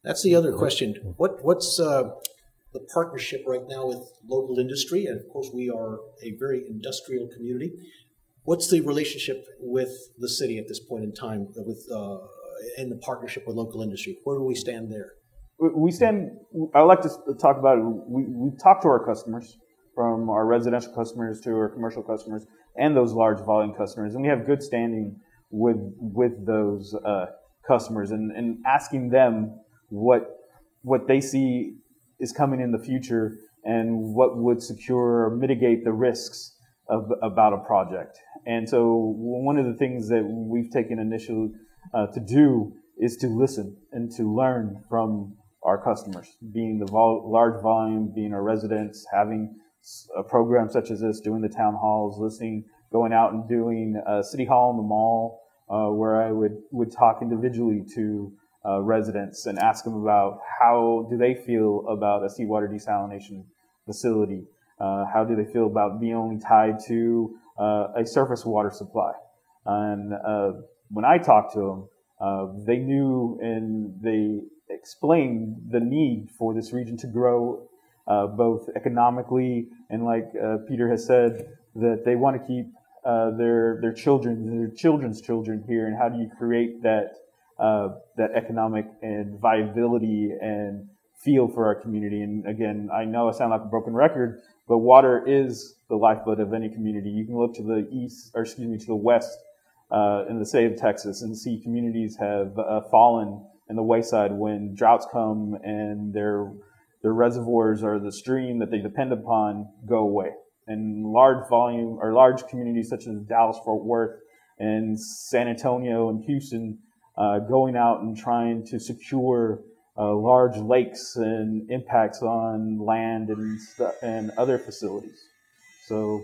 That's the other question. What's the partnership right now with local industry? And of course, we are a very industrial community. What's the relationship with the city at this point in time with in the partnership with local industry? Where do we stand there? I like to talk about it. We talk to our customers, from our residential customers to our commercial customers and those large volume customers. And we have good standing with those customers and asking them what they see is coming in the future and what would secure or mitigate the risks about a project. And so one of the things that we've taken initiative to do is to listen and to learn from our customers, being the large volume, being our residents, having a program such as this, doing the town halls, listening, going out and doing City Hall in the mall, where I would talk individually to residents and ask them about how do they feel about a seawater desalination facility. How do they feel about being only tied to a surface water supply? And when I talked to them, they knew and they explained the need for this region to grow both economically and, like Peter has said, that they want to keep their children's children here. And how do you create that economic and viability and feel for our community? And again, I know I sound like a broken record, but water is the lifeblood of any community. You can look to the west in the state of Texas and see communities have fallen in the wayside when droughts come and their reservoirs or the stream that they depend upon go away. And large communities such as Dallas, Fort Worth, and San Antonio and Houston going out and trying to secure large lakes and impacts on land and other facilities. So,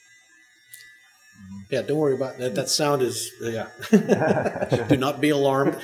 yeah, don't worry about that. That sound is, yeah. Do not be alarmed.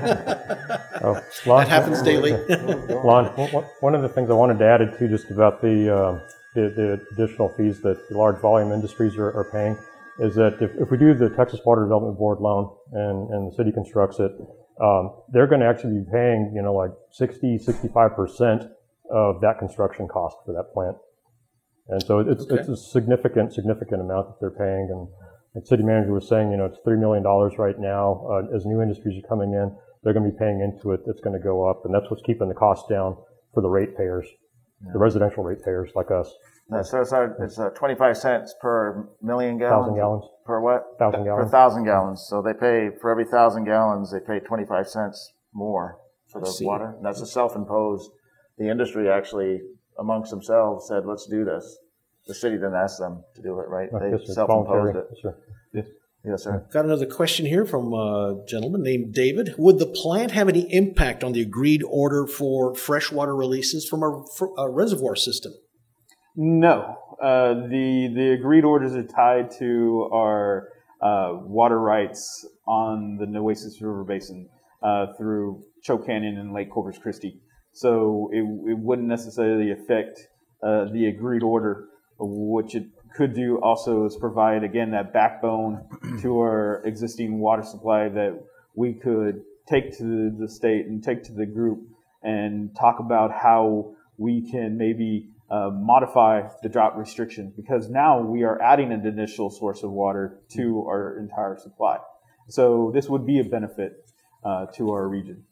That happens daily. Lon, one of the things I wanted to add to just about the additional fees that the large volume industries are paying is that if we do the Texas Water Development Board loan and the city constructs it, they're going to actually be paying, like 65% of that construction cost for that plant. And so it's a significant amount that they're paying. And the city manager was saying, it's $3 million right now. As new industries are coming in, they're going to be paying into it. It's going to go up. And that's what's keeping the cost down for the ratepayers, the residential ratepayers like us. So it's 25 cents per million gallons? 1,000 gallons. Per what? 1,000 gallons. Per 1,000 gallons. So they pay, for every 1,000 gallons, they pay 25 cents more for the water. And that's a self-imposed. The industry actually, amongst themselves, said, let's do this. The city didn't ask them to do it, right? They self-imposed it. Yes, sir. Yes, sir. Got another question here from a gentleman named David. Would the plant have any impact on the agreed order for freshwater releases from our reservoir system? No. The agreed orders are tied to our water rights on the Nueces River Basin through Choke Canyon and Lake Corpus Christi. So it wouldn't necessarily affect the agreed order. What it could do also is provide, again, that backbone to our existing water supply that we could take to the state and take to the group and talk about how we can maybe modify the drought restriction, because now we are adding an additional source of water to our entire supply. So this would be a benefit to our region.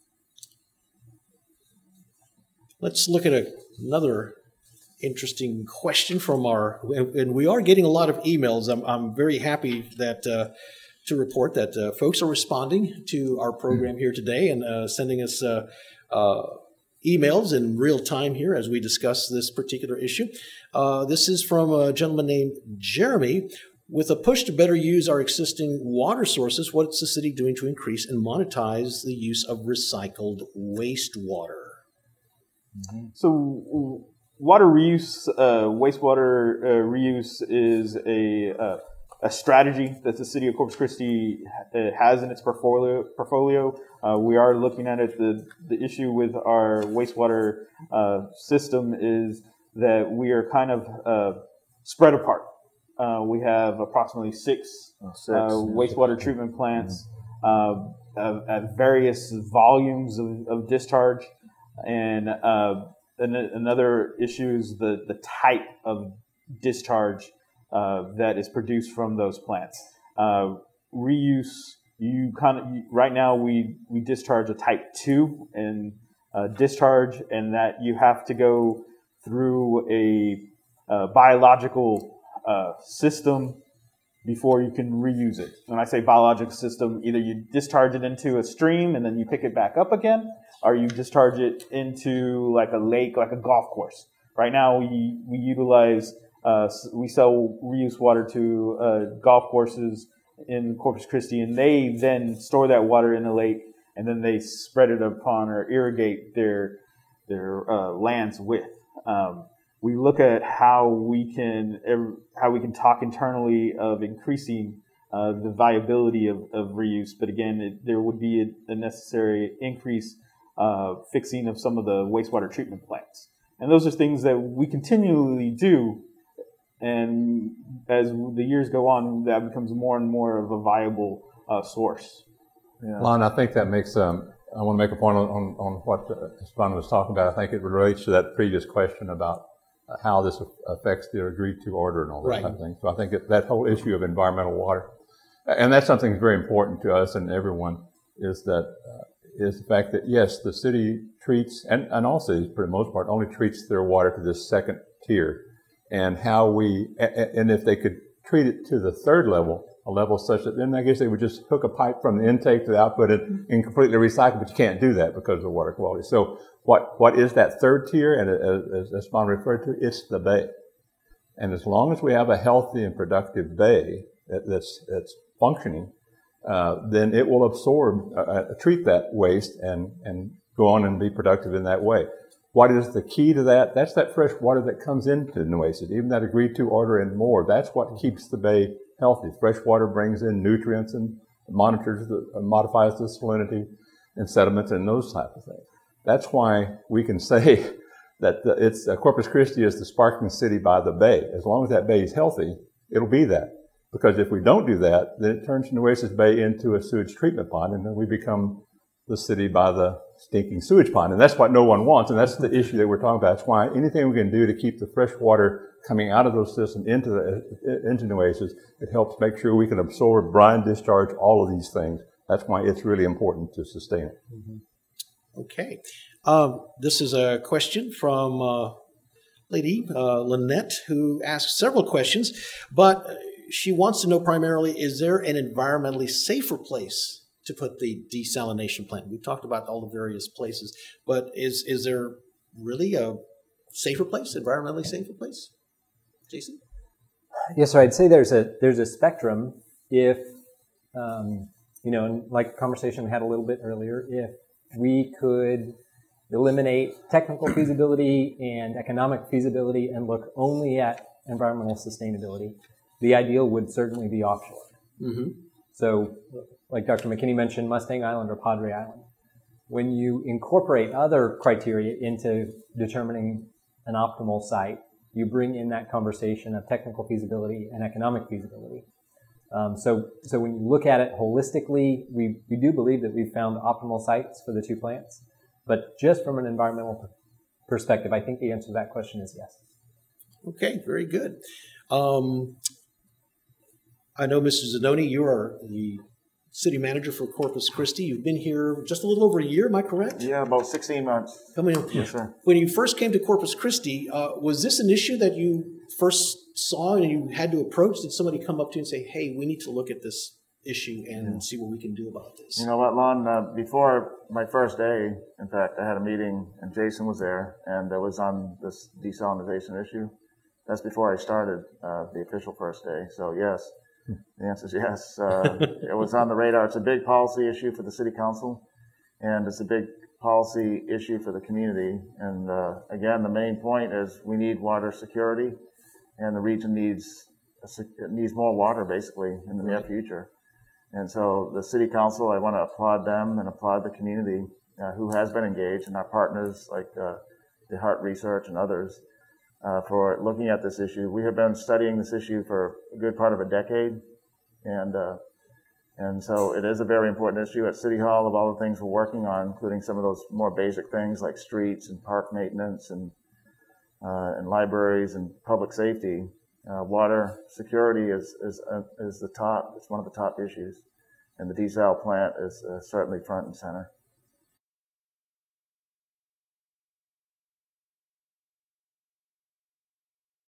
Let's look at another interesting question from and we are getting a lot of emails. I'm very happy that to report that folks are responding to our program here today and sending us emails in real time here as we discuss this particular issue. This is from a gentleman named Jeremy. With a push to better use our existing water sources, what's the city doing to increase and monetize the use of recycled wastewater? Mm-hmm. So water reuse, wastewater reuse is a strategy that the city of Corpus Christi has in its portfolio. We are looking at it. The issue with our wastewater system is that we are kind of spread apart. We have approximately six wastewater treatment plants, at various volumes of discharge, and another issue is the type of discharge that is produced from those plants. Reuse, right now we discharge a type 2 and discharge, and that you have to go through a biological system before you can reuse it. When I say biological system, either you discharge it into a stream and then you pick it back up again, or you discharge it into like a lake, like a golf course. Right now we utilize, we sell reuse water to golf courses in Corpus Christi, and they then store that water in a lake, and then they spread it upon or irrigate their lands with. We look at how we can talk internally of increasing the viability of reuse, but again, there would be a necessary increase fixing of some of the wastewater treatment plants, and those are things that we continually do. And as the years go on, that becomes more and more of a viable source. Yeah. Lon, I think that makes. I want to make a point on what Esteban was talking about. I think it relates to that previous question about how this affects the agreed to order and all that kind of thing. So I think that whole issue of environmental water, and that's something that's very important to us and everyone, is the fact that yes, the city treats, and all cities for the most part, only treats their water to this second tier, and and if they could treat it to the third level, a level such that then I guess they would just hook a pipe from the intake to the output and completely recycle, but you can't do that because of the water quality. So what is that third tier? And as Esteban referred to, it's the bay. And as long as we have a healthy and productive bay that's functioning, then it will absorb, treat that waste and go on and be productive in that way. What is the key to that? That's that fresh water that comes into Nueces, even that agreed to order and more. That's what keeps the bay healthy. Fresh water brings in nutrients and modifies the salinity and sediments and those type of things. That's why we can say that Corpus Christi is the sparkling city by the bay. As long as that bay is healthy, it'll be that. Because if we don't do that, then it turns Nueces Bay into a sewage treatment pond, and then we become the city by the stinking sewage pond. And that's what no one wants, and that's the issue that we're talking about. That's why anything we can do to keep the fresh water coming out of those systems into Nueces, it helps make sure we can absorb brine discharge, all of these things. That's why it's really important to sustain it. Mm-hmm. Okay. This is a question from Lady Lynette, who asks several questions, but she wants to know primarily, is there an environmentally safer place to put the desalination plant? We've talked about all the various places, but is there really a safer place, environmentally safer place? Jason? Yes, so I'd say there's a spectrum. If, like a conversation we had a little bit earlier, if we could eliminate technical feasibility and economic feasibility and look only at environmental sustainability, the ideal would certainly be offshore. Mm-hmm. So, like Dr. McKinney mentioned, Mustang Island or Padre Island. When you incorporate other criteria into determining an optimal site, you bring in that conversation of technical feasibility and economic feasibility. So when you look at it holistically, we do believe that we've found optimal sites for the two plants. But just from an environmental perspective, I think the answer to that question is yes. Okay, very good. I know, Mr. Zannoni, you are the city manager for Corpus Christi. You've been here just a little over a year, am I correct? Yeah, about 16 months. Yes, sir. When you first came to Corpus Christi, was this an issue that you first saw and you had to approach? Did somebody come up to you and say, hey, we need to look at this issue and see what we can do about this? You know what, Lon, before my first day, in fact, I had a meeting and Jason was there, and it was on this desalinization issue. That's before I started the official first day, so yes. The answer is yes. It was on the radar. It's a big policy issue for the city council, and it's a big policy issue for the community. And again, the main point is we need water security, and the region needs more water, basically, in the near future. And so the city council, I want to applaud them and applaud the community who has been engaged, and our partners like the Hart Research and others. For looking at this issue. We have been studying this issue for a good part of a decade, and And so it is a very important issue at City Hall of all the things we're working on, including some of those more basic things like streets and park maintenance and libraries and public safety. Water security is the top. It's one of the top issues, and the desal plant is certainly front and center.